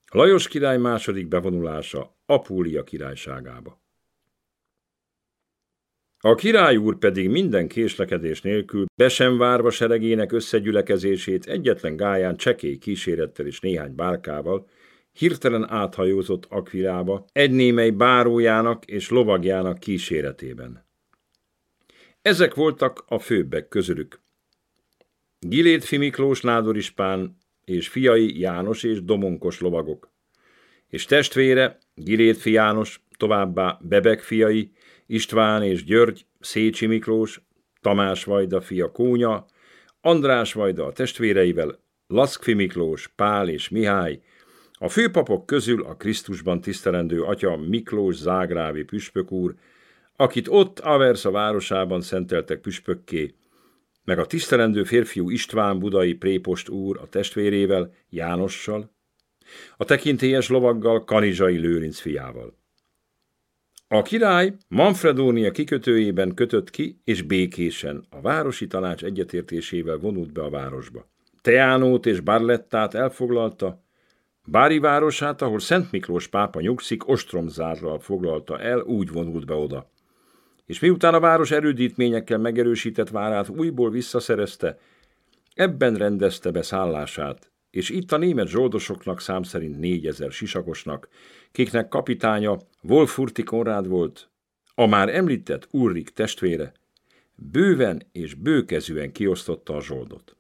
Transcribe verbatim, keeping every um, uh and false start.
Lajos király második bevonulása Apúlia királyságába. A király úr pedig minden késlekedés nélkül, be sem várva seregének összegyülekezését, egyetlen gályán csekély kísérettel és néhány bárkával hirtelen áthajózott Aquilába, egy némely bárójának és lovagjának kíséretében. Ezek voltak a főbbek közülük: Gilétfi Miklós nádorispán és fiai János és Domonkos lovagok, és testvére Gilétfi János, továbbá Bebek fiai, István és György, Szécsi Miklós, Tamás vajda fia Kónya, András vajda a testvéreivel, Laszkfi Miklós, Pál és Mihály, a főpapok közül a Krisztusban tisztelendő atya Miklós zágrávi püspök úr, akit ott Aversa városában szenteltek püspökké, meg a tisztelendő férfiú István budai prépost úr a testvérével, Jánossal, a tekintélyes lovaggal, Kanizsai Lőrinc fiával. A király Manfredónia kikötőjében kötött ki, és békésen, a városi tanács egyetértésével vonult be a városba. Teánót és Barlettát elfoglalta, Bári városát, ahol Szent Miklós pápa nyugszik, ostromzárral foglalta el, úgy vonult be oda. És miután a város erődítményekkel megerősített várát újból visszaszerezte, ebben rendezte be szállását, és itt a német zsoldosoknak szám szerint négyezer sisakosnak, kiknek kapitánya Wolfurti Konrád volt, a már említett Ulrik testvére, bőven és bőkezűen kiosztotta a zsoldot.